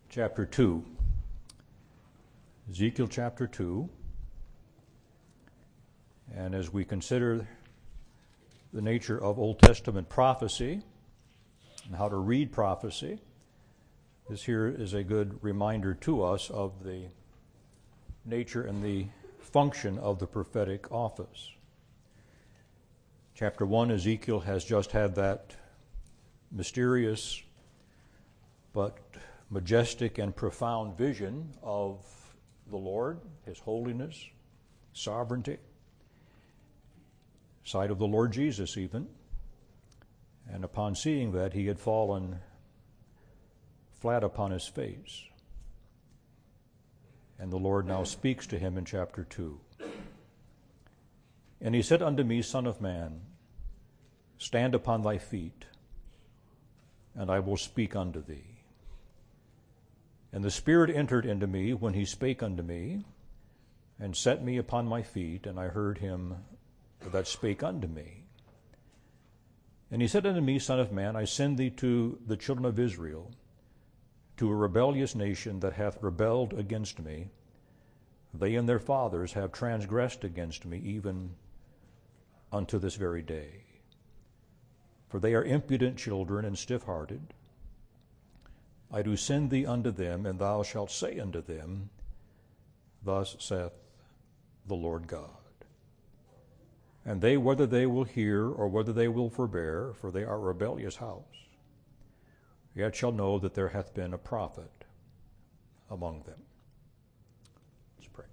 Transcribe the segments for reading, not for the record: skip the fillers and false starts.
chapter 2. Ezekiel chapter 2. And as we consider the nature of Old Testament prophecy and how to read prophecy, this here is a good reminder to us of the nature and the function of the prophetic office. Chapter 1, Ezekiel has just had that mysterious but majestic and profound vision of the Lord, His holiness, sovereignty, sight of the Lord Jesus even. And upon seeing that, he had fallen flat upon his face. And the Lord now speaks to him in chapter 2. And he said unto me, Son of man, stand upon thy feet, and I will speak unto thee. And the Spirit entered into me when he spake unto me, and set me upon my feet, and I heard him that spake unto me. And he said unto me, Son of man, I send thee to the children of Israel, to a rebellious nation that hath rebelled against me. They and their fathers have transgressed against me, even unto this very day. For they are impudent children and stiff-hearted. I do send thee unto them, and thou shalt say unto them, Thus saith the Lord God. And they, whether they will hear or whether they will forbear, for they are a rebellious house, yet shall know that there hath been a prophet among them. Let's pray.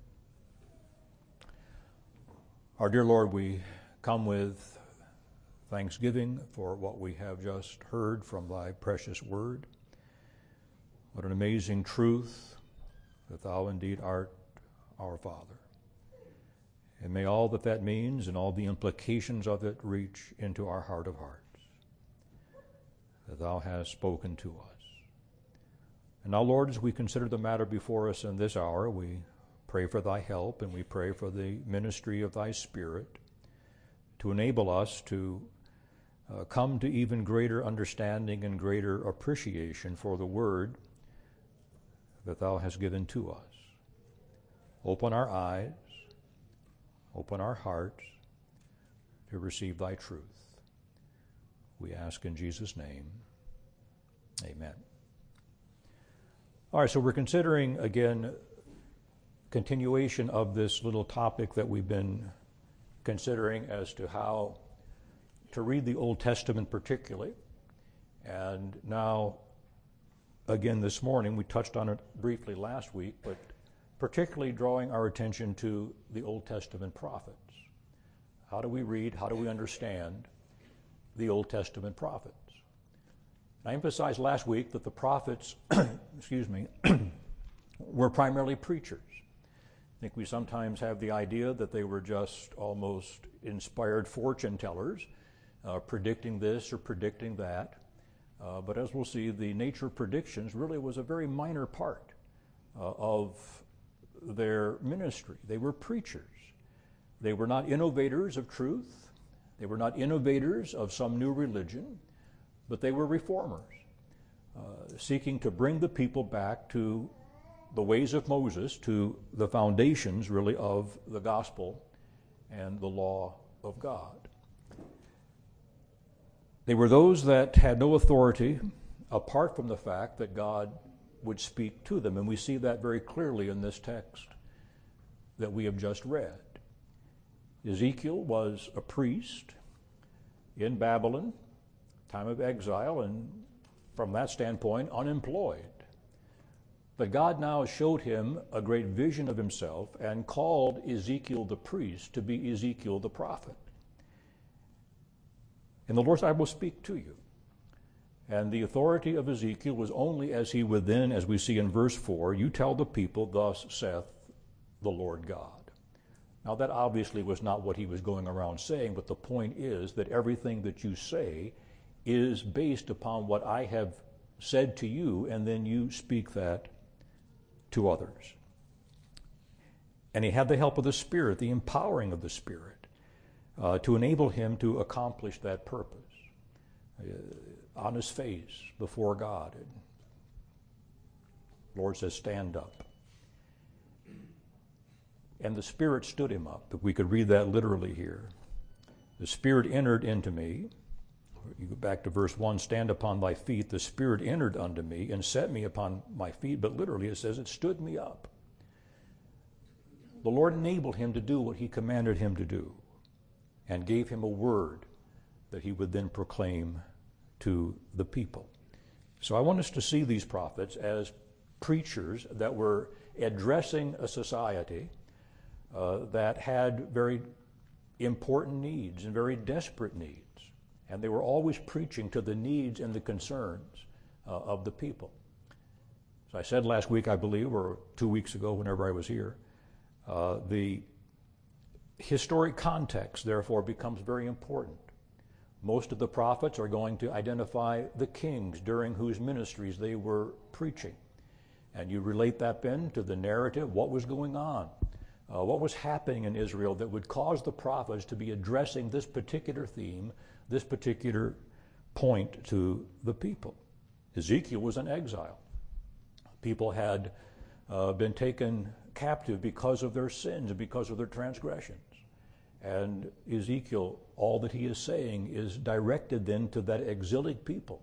Our dear Lord, we come with thanksgiving for what we have just heard from thy precious word. What an amazing truth that thou indeed art our Father. And may all that that means and all the implications of it reach into our heart of hearts, that thou hast spoken to us. And now, Lord, as we consider the matter before us in this hour, we pray for thy help, and we pray for the ministry of thy Spirit to enable us to come to even greater understanding and greater appreciation for the word that thou hast given to us. Open our eyes, open our hearts to receive thy truth. We ask in Jesus' name, amen. All right, so we're considering, again, continuation of this little topic that we've been considering as to how to read the Old Testament particularly. And now, again this morning, we touched on it briefly last week, but particularly drawing our attention to the Old Testament prophets. How do we read, how do we understand the Old Testament prophets? I emphasized last week that the prophets, were primarily preachers. I think we sometimes have the idea that they were just almost inspired fortune tellers, predicting this or predicting that. But as we'll see, the nature of predictions really was a very minor part of their ministry. They were preachers. They were not innovators of truth. They were not innovators of some new religion, but they were reformers, seeking to bring the people back to the ways of Moses, to the foundations, really, of the gospel and the law of God. They were those that had no authority apart from the fact that God would speak to them. And we see that very clearly in this text that we have just read. Ezekiel was a priest in Babylon, time of exile, and from that standpoint, unemployed. But God now showed him a great vision of himself and called Ezekiel the priest to be Ezekiel the prophet. And the Lord said, I will speak to you. And the authority of Ezekiel was only as he would then, as we see in verse 4, you tell the people, thus saith the Lord God. Now that obviously was not what he was going around saying, but the point is that everything that you say is based upon what I have said to you, and then you speak that to others. And he had the help of the Spirit, the empowering of the Spirit, to enable him to accomplish that purpose. On his face before God. The Lord says, stand up. And the Spirit stood him up. If we could read that literally here. The Spirit entered into me. You go back to verse 1, stand upon thy feet. The Spirit entered unto me and set me upon my feet. But literally it says it stood me up. The Lord enabled him to do what he commanded him to do and gave him a word that he would then proclaim to the people. So I want us to see these prophets as preachers that were addressing a society that had very important needs and very desperate needs. And they were always preaching to the needs and the concerns of the people. As I said last week, I believe, or 2 weeks ago, whenever I was here, the historic context, therefore, becomes very important. Most of the prophets are going to identify the kings during whose ministries they were preaching. And you relate that then to the narrative, what was going on, what was happening in Israel that would cause the prophets to be addressing this particular theme, this particular point to the people. Ezekiel was in exile. People had been taken captive because of their sins and because of their transgressions. And Ezekiel, all that he is saying is directed then to that exilic people,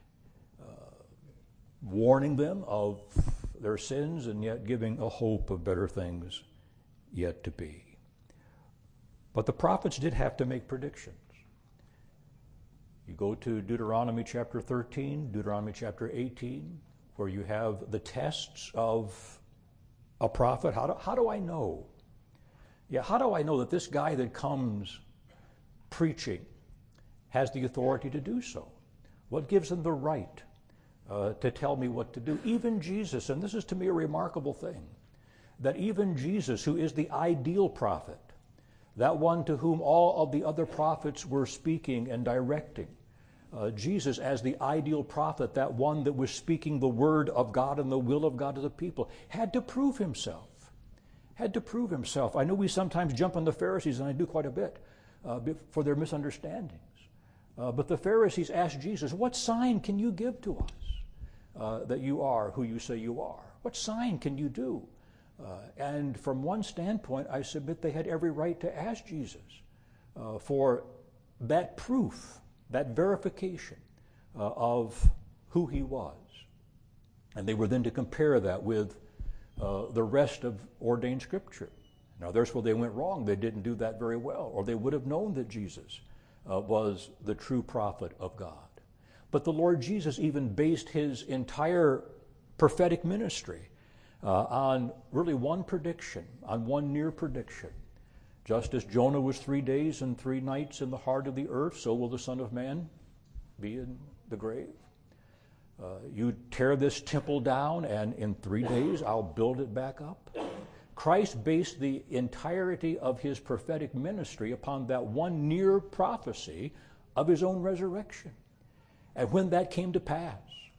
warning them of their sins and yet giving a hope of better things yet to be. But the prophets did have to make predictions. You go to Deuteronomy chapter 13, Deuteronomy chapter 18, where you have the tests of a prophet. How do I know? Yeah, how do I know that this guy that comes preaching has the authority to do so? What gives him the right to tell me what to do? Even Jesus, and this is to me a remarkable thing, that even Jesus, who is the ideal prophet, that one to whom all of the other prophets were speaking and directing, Jesus as the ideal prophet, that one that was speaking the word of God and the will of God to the people, had to prove himself. I know we sometimes jump on the Pharisees, and I do quite a bit, for their misunderstandings. But the Pharisees asked Jesus, what sign can you give to us that you are who you say you are? What sign can you do? And from one standpoint, I submit they had every right to ask Jesus for that proof, that verification of who he was. And they were then to compare that with the rest of ordained Scripture. Now, there's where they went wrong. They didn't do that very well, or they would have known that Jesus was the true prophet of God. But the Lord Jesus even based his entire prophetic ministry on really one prediction, on one near prediction. Just as Jonah was 3 days and 3 nights in the heart of the earth, so will the Son of Man be in the grave. You tear this temple down, and in 3 days I'll build it back up. Christ based the entirety of his prophetic ministry upon that one near prophecy of his own resurrection. And when that came to pass,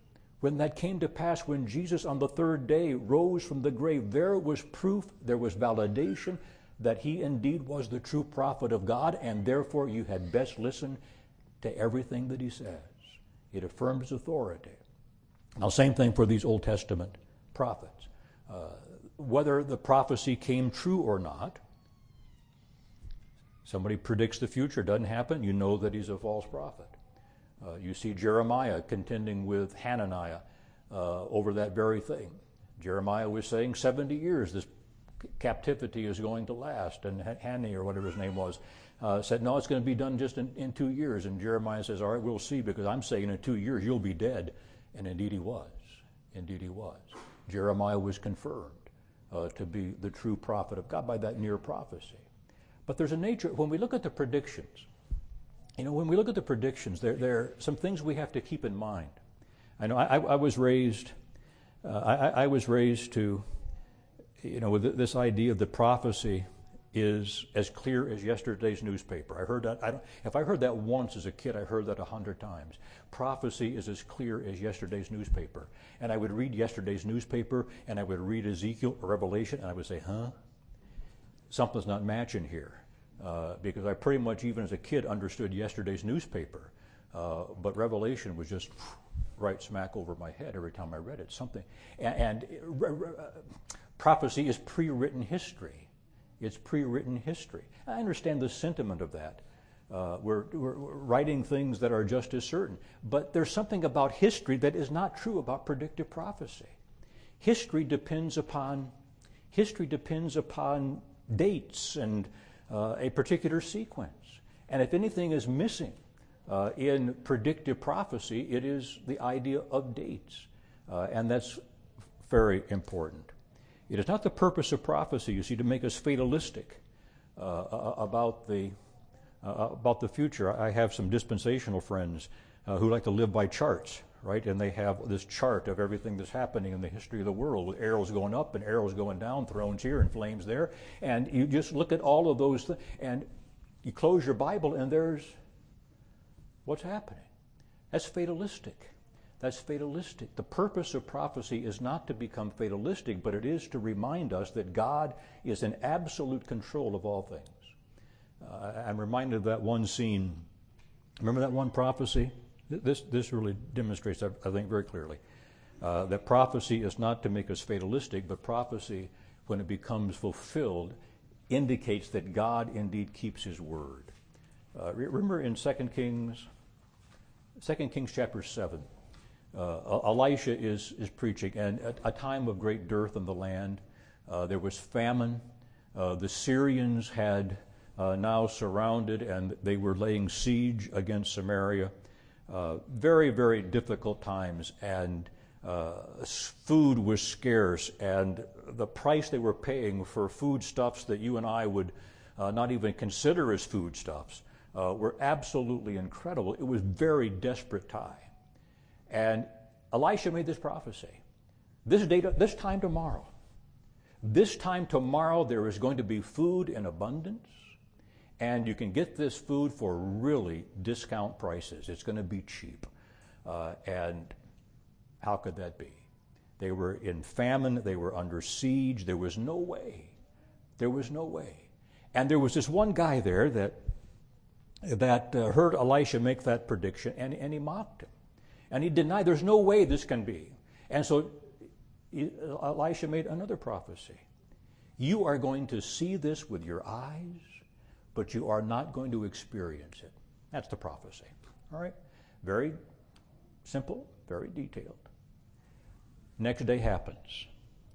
when Jesus on the 3rd day rose from the grave, there was proof, there was validation that he indeed was the true prophet of God, and therefore you had best listen to everything that he says. It affirmed his authority. Now, same thing for these Old Testament prophets. Whether the prophecy came true or not, somebody predicts the future, doesn't happen, you know that he's a false prophet. You see Jeremiah contending with Hananiah over that very thing. Jeremiah was saying 70 years this captivity is going to last, and Hanani, or whatever his name was, said, no, it's going to be done just in 2 years. And Jeremiah says, all right, we'll see, because I'm saying in 2 years you'll be dead. And indeed he was. Jeremiah was confirmed to be the true prophet of God by that near prophecy. But there's a nature, when we look at the predictions, there are some things we have to keep in mind. I know I was raised to, with this idea of the prophecy is as clear as yesterday's newspaper. I heard that. If I heard that once as a kid, I heard that 100 times. Prophecy is as clear as yesterday's newspaper. And I would read yesterday's newspaper, and I would read Ezekiel or Revelation, and I would say, something's not matching here. Because I pretty much, even as a kid, understood yesterday's newspaper. But Revelation was just right smack over my head every time I read it. Something, and prophecy is pre-written history. It's pre-written history. I understand the sentiment of that. We're writing things that are just as certain. But there's something about history that is not true about predictive prophecy. History depends upon dates and a particular sequence. And if anything is missing in predictive prophecy, it is the idea of dates. And that's very important. It is not the purpose of prophecy, you see, to make us fatalistic about the future. I have some dispensational friends who like to live by charts, right? And they have this chart of everything that's happening in the history of the world with arrows going up and arrows going down, thrones here and flames there. And you just look at all of those and you close your Bible and there's what's happening. That's fatalistic. That's fatalistic. The purpose of prophecy is not to become fatalistic, but it is to remind us that God is in absolute control of all things. I'm reminded of that one scene. Remember that one prophecy? This really demonstrates, I think, very clearly that prophecy is not to make us fatalistic, but prophecy, when it becomes fulfilled, indicates that God indeed keeps His word. Remember in 2 Kings chapter 7, Elisha is preaching, and at a time of great dearth in the land, there was famine. The Syrians had now surrounded, and they were laying siege against Samaria. Very, very difficult times, and food was scarce, and the price they were paying for foodstuffs that you and I would not even consider as foodstuffs were absolutely incredible. It was very desperate time. And Elisha made this prophecy. This time tomorrow there is going to be food in abundance, and you can get this food for really discount prices. It's going to be cheap. And how could that be? They were in famine. They were under siege. There was no way. And there was this one guy there that heard Elisha make that prediction, and he mocked him. And he denied, there's no way this can be. And so Elisha made another prophecy. You are going to see this with your eyes, but you are not going to experience it. That's the prophecy. All right? Very simple, very detailed. Next day happens.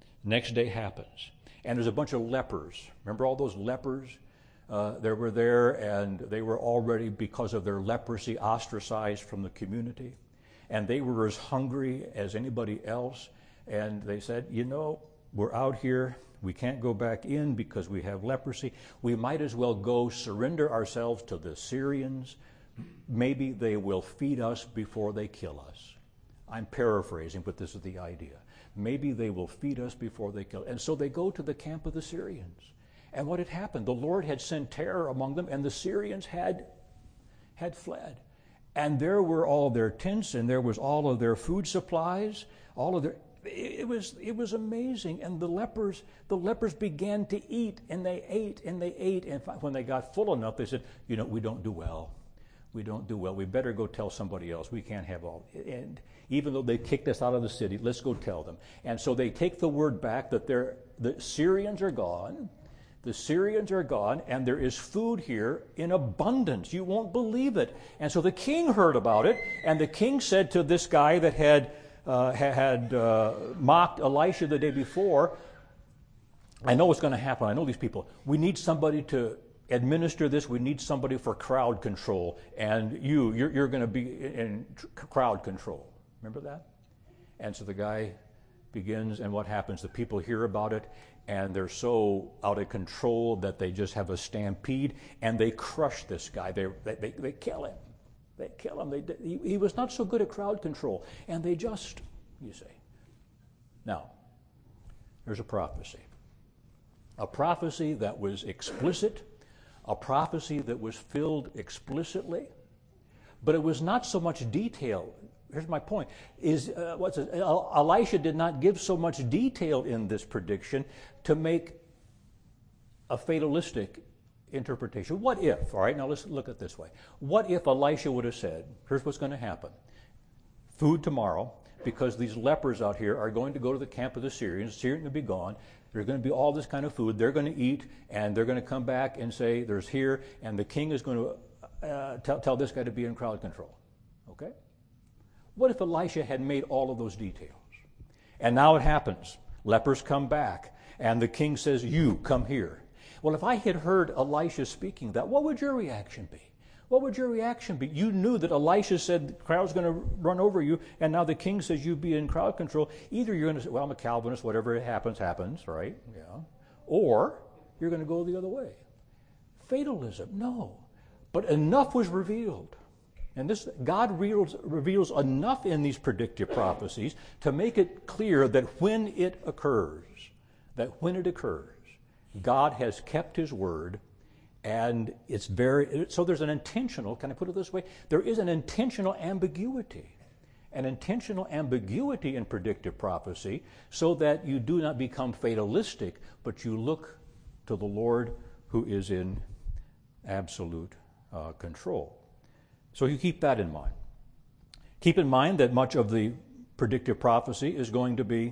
And there's a bunch of lepers. Remember all those lepers that were there, and they were already, because of their leprosy, ostracized from the community. And they were as hungry as anybody else. And they said, we're out here. We can't go back in because we have leprosy. We might as well go surrender ourselves to the Syrians. Maybe they will feed us before they kill us. I'm paraphrasing, but this is the idea. Maybe they will feed us before they kill us. And so they go to the camp of the Syrians. And what had happened? The Lord had sent terror among them, and the Syrians had fled. And there were all their tents, and there was all of their food supplies, it was amazing. And the lepers began to eat, and they ate, and they ate. And when they got full enough, they said, we don't do well. We better go tell somebody else. We can't have all. And even though they kicked us out of the city, let's go tell them. And so they take the word back that the Syrians are gone. The Syrians are gone, and there is food here in abundance. You won't believe it. And so the king heard about it, and the king said to this guy that had mocked Elisha the day before, I know what's going to happen. I know these people. We need somebody to administer this. We need somebody for crowd control, and you're going to be in crowd control. Remember that? And so the guy begins, and what happens? The people hear about it, and they're so out of control that they just have a stampede, and they crush this guy. They kill him. They kill him. He was not so good at crowd control, and they just, you see. Now, there's a prophecy that was explicit, a prophecy that was filled explicitly, but it was not so much detail. Here's my point, Elisha did not give so much detail in this prediction to make a fatalistic interpretation. What if, all right, now let's look at it this way. What if Elisha would have said, here's what's going to happen. food tomorrow, because these lepers out here are going to go to the camp of the Syrians. The Syrians are going to be gone. There's going to be all this kind of food. They're going to eat, and they're going to come back and say, there's here, and the king is going to tell this guy to be in crowd control. Okay? What if Elisha had made all of those details? And now it happens. Lepers come back, and the king says, you, come here. Well, if I had heard Elisha speaking that, what would your reaction be? What would your reaction be? You knew that Elisha said the crowd's going to run over you, and now the king says you be in crowd control. Either you're going to say, well, I'm a Calvinist, whatever happens, right? Yeah. Or you're going to go the other way. Fatalism, no. But enough was revealed. And this, God reveals enough in these predictive prophecies to make it clear that when it occurs, God has kept his word. And it's so there's an intentional, can I put it this way? There is an intentional ambiguity in predictive prophecy, so that you do not become fatalistic, but you look to the Lord who is in absolute control. So you keep that in mind. Keep in mind that much of the predictive prophecy is going to be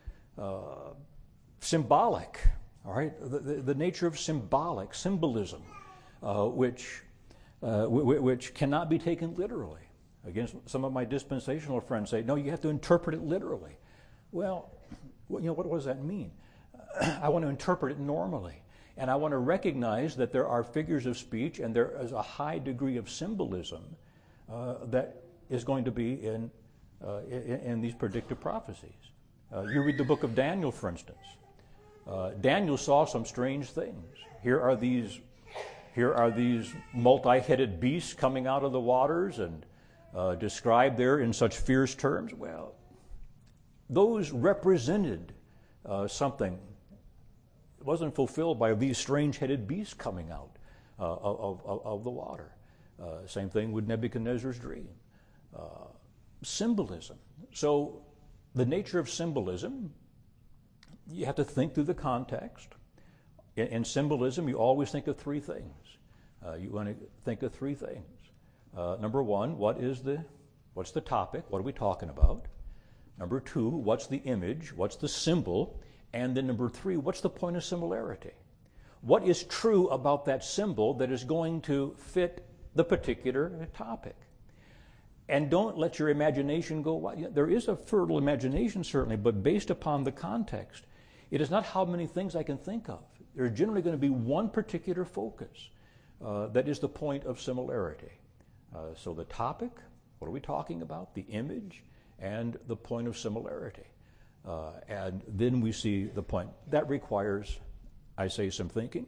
symbolic. All right, the nature of symbolism, which cannot be taken literally. Again, some of my dispensational friends say, no, you have to interpret it literally. Well, what does that mean? I want to interpret it normally, and I want to recognize that there are figures of speech, and there is a high degree of symbolism that is going to be in these predictive prophecies. You read the book of Daniel, for instance. Daniel saw some strange things. Here are these multi-headed beasts coming out of the waters, and described there in such fierce terms. Well, those represented something. It wasn't fulfilled by these strange-headed beasts coming out of the water. Same thing with Nebuchadnezzar's dream. Symbolism. So the nature of symbolism, you have to think through the context. In symbolism, you always think of three things. You want to think of three things. Number one, what's the topic? What are we talking about? Number two, what's the image? What's the symbol? And then number three, what's the point of similarity? What is true about that symbol that is going to fit the particular topic? And don't let your imagination go wild. There is a fertile imagination, certainly, but based upon the context. It is not how many things I can think of. There's generally going to be one particular focus that is the point of similarity. So the topic, what are we talking about? The image and the point of similarity. And then we see the point. That requires, I say, some thinking,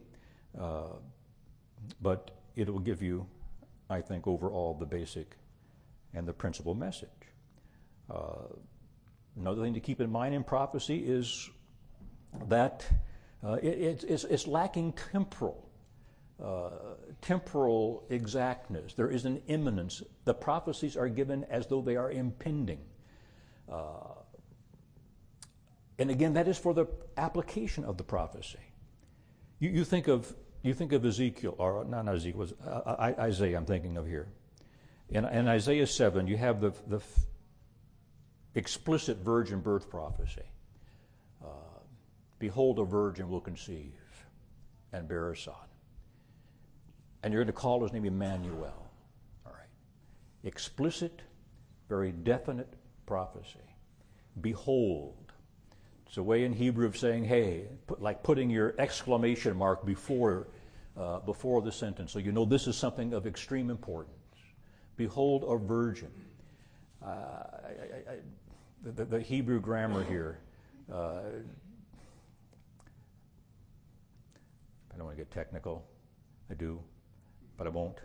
but it will give you, I think, overall the basic and the principal message. Another thing to keep in mind in prophecy is that it's lacking temporal exactness. There is an imminence. The prophecies are given as though they are impending. And again, that is for the application of the prophecy. You think of Ezekiel, or not Ezekiel, Isaiah I'm thinking of here. In Isaiah 7, you have the explicit virgin birth prophecy. Behold, a virgin will conceive and bear a son. And you're going to call his name Emmanuel. All right. Explicit, very definite prophecy. Behold. It's a way in Hebrew of saying, hey, like putting your exclamation mark before the sentence, so you know this is something of extreme importance. Behold, a virgin. The Hebrew grammar here, I don't want to get technical. I do, but I won't.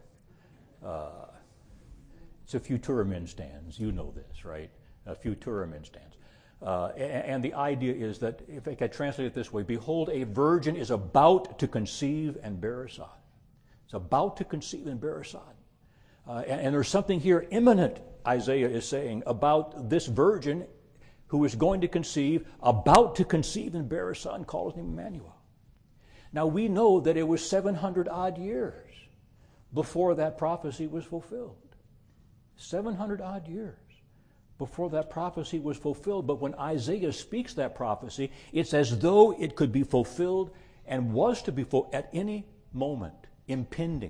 It's a futurum instans. You know this, right? A futurum instans. And the idea is that, if I could translate it this way, behold, a virgin is about to conceive and bear a son. It's about to conceive and bear a son. And there's something here imminent, Isaiah is saying, about this virgin who is going to conceive, about to conceive and bear a son, call his name Emmanuel. Now we know that it was 700 odd years before that prophecy was fulfilled. 700 odd years before that prophecy was fulfilled. But when Isaiah speaks that prophecy, it's as though it could be fulfilled and was to be fulfilled at any moment, impending.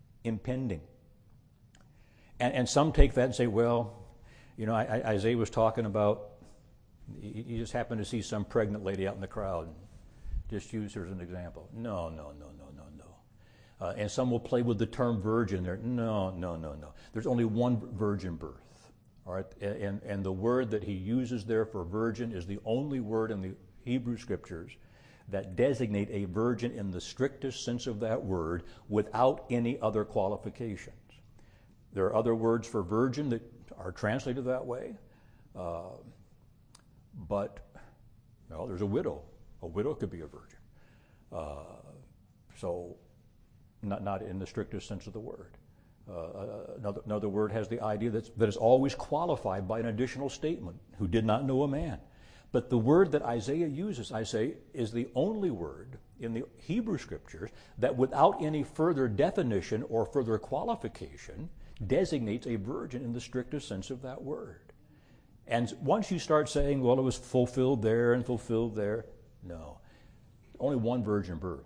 And some take that and say, well, Isaiah was talking about, he just happened to see some pregnant lady out in the crowd and just use her as an example. No. And some will play with the term virgin there. No. There's only one virgin birth. All right? And the word that he uses there for virgin is the only word in the Hebrew Scriptures that designate a virgin in the strictest sense of that word without any other qualifications. There are other words for virgin that are translated that way, but there's a widow. A widow could be a virgin. So not in the strictest sense of the word. Another word has the idea that is always qualified by an additional statement, who did not know a man. But the word that Isaiah uses, I say, is the only word in the Hebrew Scriptures that without any further definition or further qualification designates a virgin in the strictest sense of that word. And once you start saying, well, it was fulfilled there and fulfilled there, no. Only one virgin birth.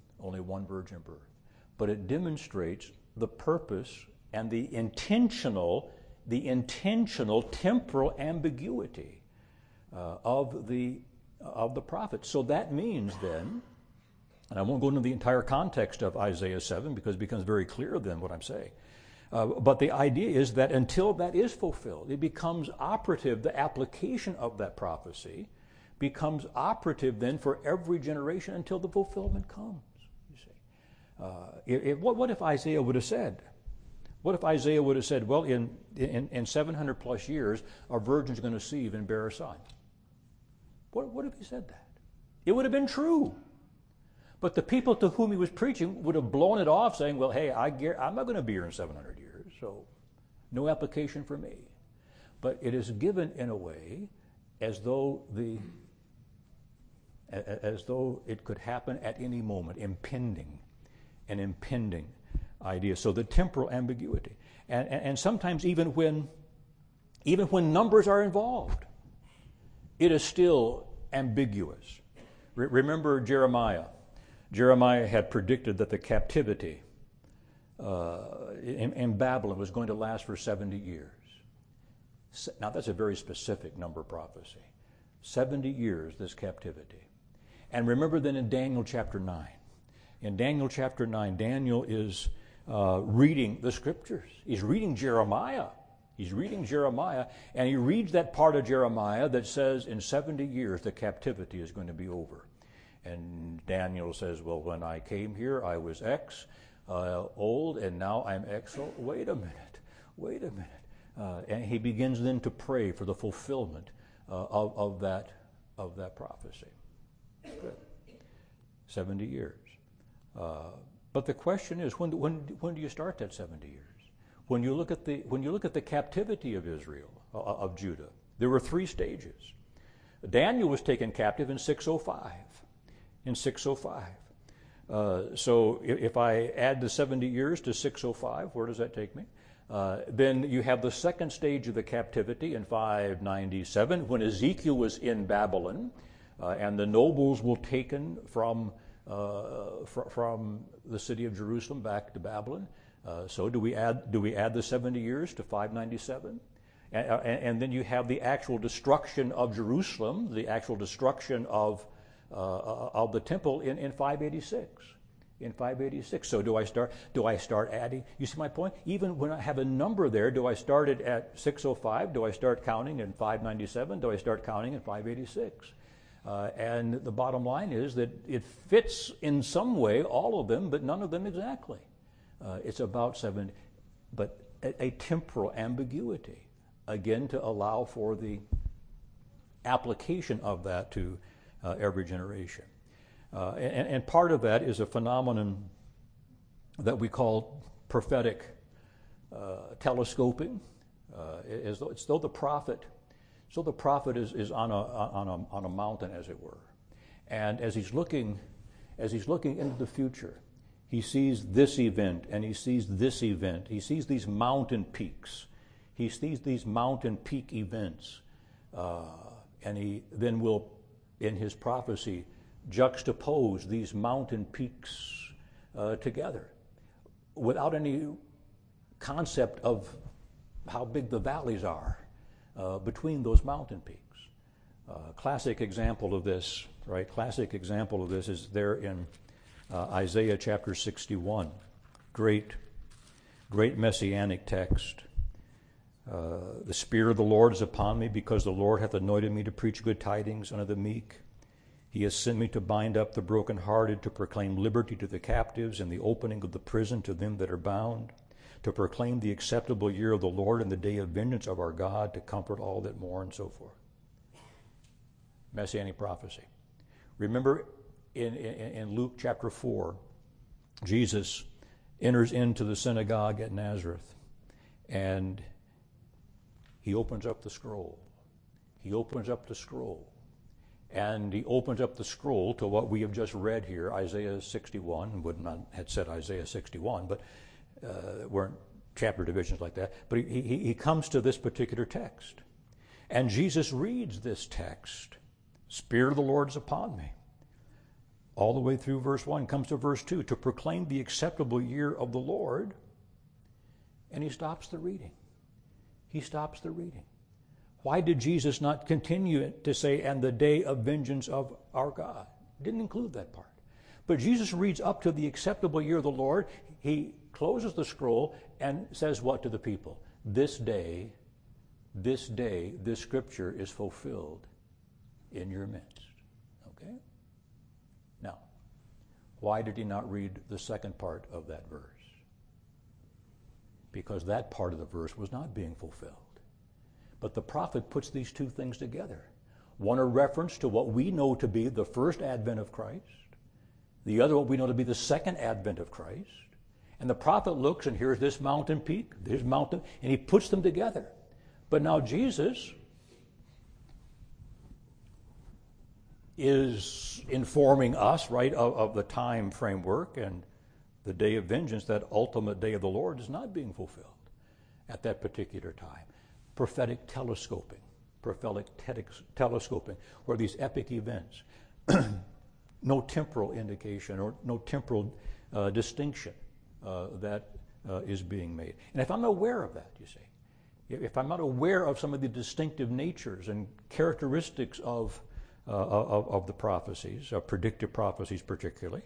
But it demonstrates the purpose and the intentional temporal ambiguity of the prophet. So that means then, and I won't go into the entire context of Isaiah 7 because it becomes very clear then what I'm saying. But the idea is that until that is fulfilled, it becomes operative. The application of that prophecy becomes operative then for every generation until the fulfillment comes. What if Isaiah would have said? Well, in 700 plus years, a virgin's going to conceive and bear a son? What if he said that? It would have been true. But the people to whom he was preaching would have blown it off, saying, well, hey, I'm not going to be here in 700 years, so no application for me. But it is given in a way as though it could happen at any moment, an impending idea. So the temporal ambiguity. And sometimes even when numbers are involved, it is still ambiguous. Remember Jeremiah. Jeremiah had predicted that the captivity in Babylon was going to last for 70 years. Now that's a very specific number prophecy. 70 years, this captivity. And remember then in Daniel chapter 9. In Daniel chapter 9, Daniel is reading the Scriptures. He's reading Jeremiah. And he reads that part of Jeremiah that says in 70 years the captivity is going to be over. And Daniel says, well, when I came here, I was X old, and now I'm X old. Wait a minute. And he begins then to pray for the fulfillment of that prophecy. Good. 70 years. But the question is, when do you start that 70 years? When you look at the captivity of Israel, of Judah, there were 3 stages. Daniel was taken captive in 605. So if I add the 70 years to 605, where does that take me? Then you have the second stage of the captivity in 597, when Ezekiel was in Babylon, and the nobles were taken from the city of Jerusalem back to Babylon. So do we add the 70 years to 597? And then you have the actual destruction of Jerusalem, the actual destruction of the temple in 586. So do I start adding? You see my point? Even when I have a number there, do I start it at 605? Do I start counting in 597? Do I start counting in 586? And the bottom line is that it fits in some way, all of them, but none of them exactly. It's about 7, but a temporal ambiguity, again, to allow for the application of that to every generation. And part of that is a phenomenon that we call prophetic telescoping. It's though the prophet is on a mountain, as it were, and as he's looking into the future, he sees this event and he sees this event. He sees these mountain peaks. He sees these mountain peak events, and he then will, in his prophecy, juxtapose these mountain peaks together without any concept of how big the valleys are between those mountain peaks. Classic example of this, right? Classic example of this is there in Isaiah chapter 61. Great messianic text. The Spirit of the Lord is upon me, because the Lord hath anointed me to preach good tidings unto the meek. He has sent me to bind up the brokenhearted, to proclaim liberty to the captives, and the opening of the prison to them that are bound, to proclaim the acceptable year of the Lord and the day of vengeance of our God, to comfort all that mourn, and so forth. Messianic prophecy. Remember in Luke chapter 4, Jesus enters into the synagogue at Nazareth, and he opens up the scroll. He opens up the scroll. And he opens up the scroll to what we have just read here, Isaiah 61. Would not have said Isaiah 61, but weren't chapter divisions like that. But he comes to this particular text. And Jesus reads this text, Spirit of the Lord is upon me. All the way through verse 1, comes to verse 2, to proclaim the acceptable year of the Lord. And he stops the reading. He stops the reading. Why did Jesus not continue to say, and the day of vengeance of our God? Didn't include that part. But Jesus reads up to the acceptable year of the Lord. He closes the scroll and says what to the people? This day, this scripture is fulfilled in your midst. Okay? Now, why did he not read the second part of that verse? Because that part of the verse was not being fulfilled. But the prophet puts these two things together. One, a reference to what we know to be the first advent of Christ. The other, what we know to be the second advent of Christ. And the prophet looks and here's this mountain peak, this mountain, and he puts them together. But now Jesus is informing us, right, of the time framework, and the day of vengeance, that ultimate day of the Lord, is not being fulfilled at that particular time. Prophetic telescoping, where these epic events, no temporal indication or no temporal distinction that is being made. And if I'm not aware of that, you see, if I'm not aware of some of the distinctive natures and characteristics of the prophecies, of predictive prophecies particularly,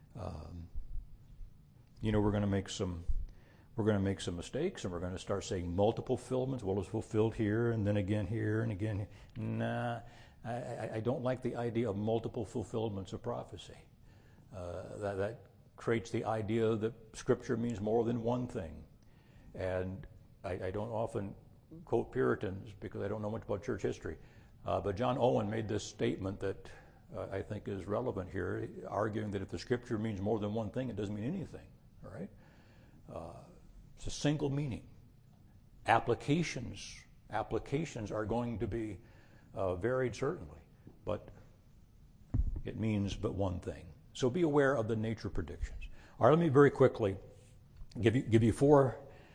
we're going to make some mistakes, and we're going to start saying multiple fulfillments. Well, it's fulfilled here, and then again here, and again. Nah, I don't like the idea of multiple fulfillments of prophecy. That creates the idea that Scripture means more than one thing. And I don't often quote Puritans because I don't know much about church history. But John Owen made this statement that I think is relevant here, arguing that if the Scripture means more than one thing, it doesn't mean anything. All right? It's a single meaning. Applications are going to be varied, certainly, but it means but one thing. So be aware of the nature predictions. All right, let me very quickly give you four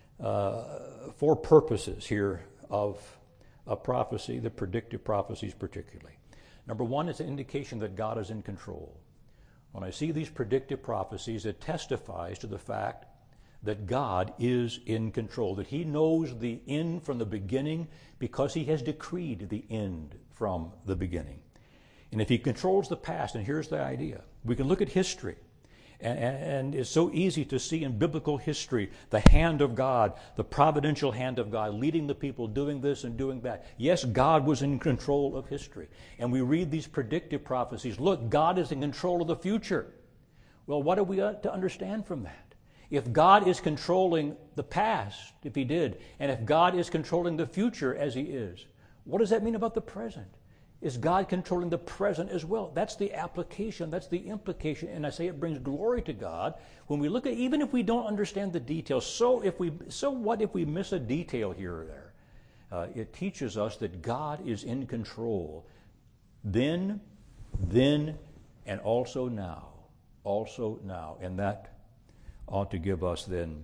purposes here of prophecy, the predictive prophecies particularly. Number one, it's an indication that God is in control. When I see these predictive prophecies, it testifies to the fact that God is in control, that he knows the end from the beginning because he has decreed the end from the beginning. And if he controls the past, and here's the idea, we can look at history, and it's so easy to see in biblical history the hand of God, the providential hand of God, leading the people, doing this and doing that. Yes, God was in control of history. And we read these predictive prophecies. Look, God is in control of the future. Well, what are we to understand from that? If God is controlling the past, if he did, and if God is controlling the future as he is, what does that mean about the present? Is God controlling the present as well? That's the application, that's the implication, and I say it brings glory to God when we look at, even if we don't understand the details, so what if we miss a detail here or there? It teaches us that God is in control then, and also now, and that ought to give us then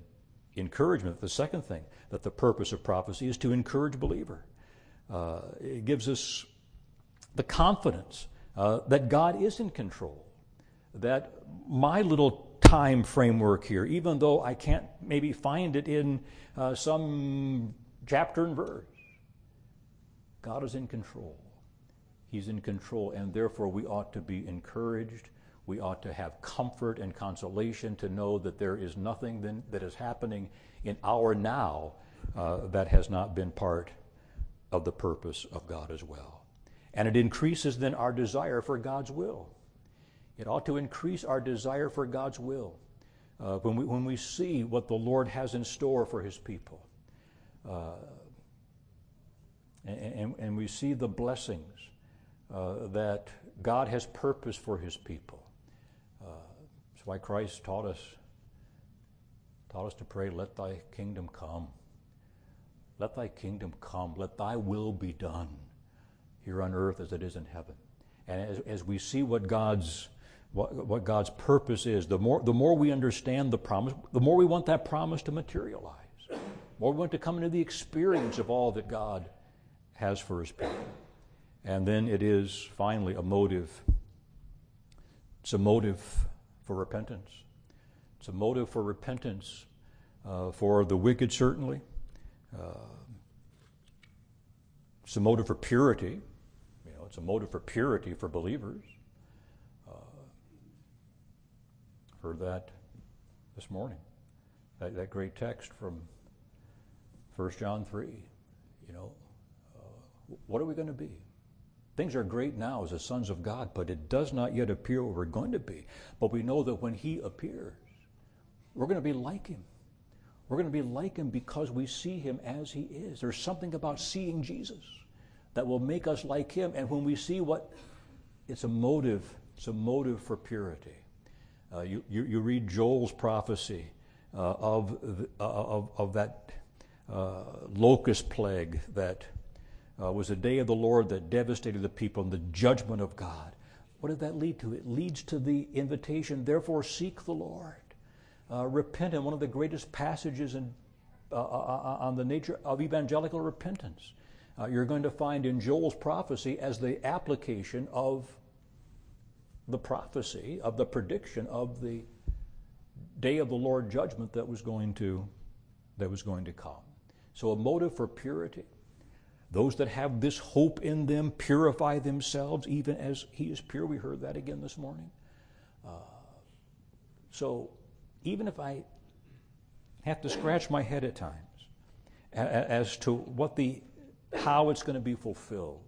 encouragement, the second thing, that the purpose of prophecy is to encourage believer. It gives us the confidence that God is in control, that my little time framework here, even though I can't maybe find it in some chapter and verse, God is in control. He's in control, and therefore we ought to be encouraged. We ought to have comfort and consolation to know that there is nothing that is happening in our now that has not been part of the purpose of God as well. And it increases then our desire for God's will. It ought to increase our desire for God's will when we see what the Lord has in store for His people. And we see the blessings that God has purposed for His people. That's why Christ taught us to pray, let thy kingdom come. Let thy kingdom come. Let thy will be done here on earth as it is in heaven. And as we see what God's purpose is, the more we understand the promise, the more we want that promise to materialize. The more we want to come into the experience of all that God has for His people. And then it is finally a motive. It's a motive for repentance. It's a motive for repentance for the wicked, certainly. It's a motive for purity. It's a motive for purity for believers. Heard that this morning. That great text from 1 John 3. What are we going to be? Things are great now as the sons of God, but it does not yet appear what we're going to be. But we know that when He appears, we're going to be like Him. We're going to be like Him because we see Him as He is. There's something about seeing Jesus that will make us like Him. And when we see it's a motive for purity. You read Joel's prophecy of that locust plague that was the day of the Lord that devastated the people and the judgment of God. What did that lead to? It leads to the invitation, therefore seek the Lord. Repent, in one of the greatest passages on the nature of evangelical repentance. You're going to find in Joel's prophecy as the application of the prophecy, of the prediction of the day of the Lord judgment that was going to come. So a motive for purity. Those that have this hope in them purify themselves even as He is pure. We heard that again this morning. So even if I have to scratch my head at times as to how it's going to be fulfilled,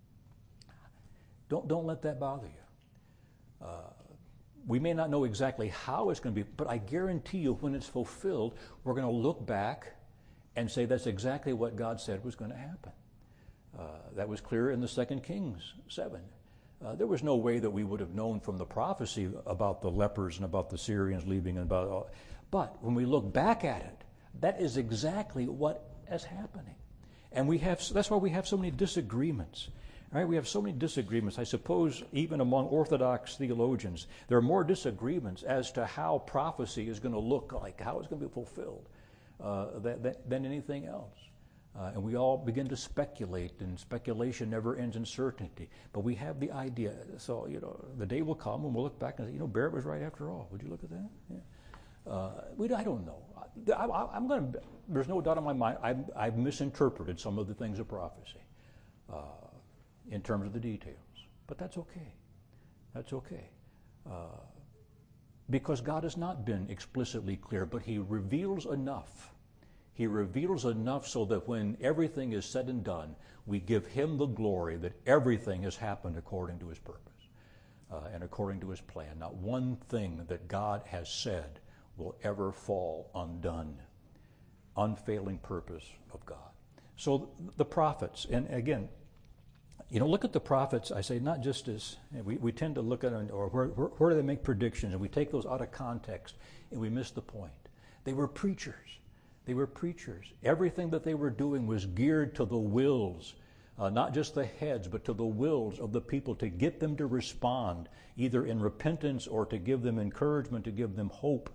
don't let that bother you. We may not know exactly how it's going to be, but I guarantee you when it's fulfilled, we're going to look back and say that's exactly what God said was going to happen. That was clear in the 2 Kings 7. There was no way that we would have known from the prophecy about the lepers and about the Syrians leaving and about all. But when we look back at it, that is exactly what is happening. And that's why we have so many disagreements. Right? We have so many disagreements. I suppose even among Orthodox theologians, there are more disagreements as to how prophecy is going to look like, how it's going to be fulfilled, than anything else. And we all begin to speculate, and speculation never ends in certainty. But we have the idea. So, the day will come when we'll look back and say, Barrett was right after all. Would you look at that? Yeah. I don't know. There's no doubt in my mind, I've misinterpreted some of the things of prophecy in terms of the details. But that's okay. That's okay. Because God has not been explicitly clear, but He reveals enough. He reveals enough so that when everything is said and done, we give Him the glory that everything has happened according to His purpose and according to His plan. Not one thing that God has said will ever fall undone. Unfailing purpose of God. So the prophets, and again, look at the prophets, I say not just as, we tend to look at them, or where do they make predictions, and we take those out of context, and we miss the point. They were preachers. They were preachers. Everything that they were doing was geared to the wills, not just the heads, but to the wills of the people, to get them to respond, either in repentance or to give them encouragement, to give them hope,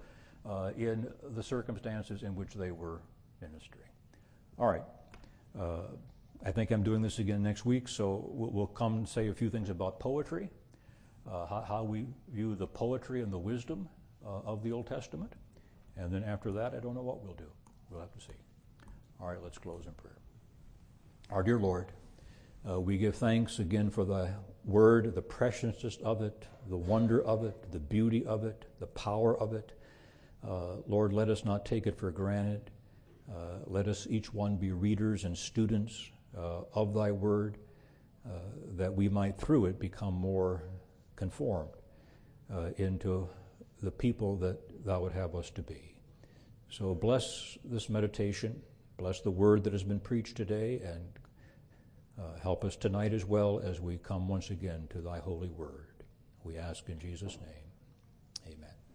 in the circumstances in which they were ministering. All right. I think I'm doing this again next week, so we'll come and say a few things about poetry, how we view the poetry and the wisdom of the Old Testament. And then after that, I don't know what we'll do. We'll have to see. All right, let's close in prayer. Our dear Lord, we give thanks again for the word, the preciousness of it, the wonder of it, the beauty of it, the power of it. Lord, let us not take it for granted. Let us each one be readers and students of thy word, that we might through it become more conformed into the people that thou would have us to be. So bless this meditation, bless the word that has been preached today, and help us tonight as well as we come once again to thy holy word. We ask in Jesus' name. Amen.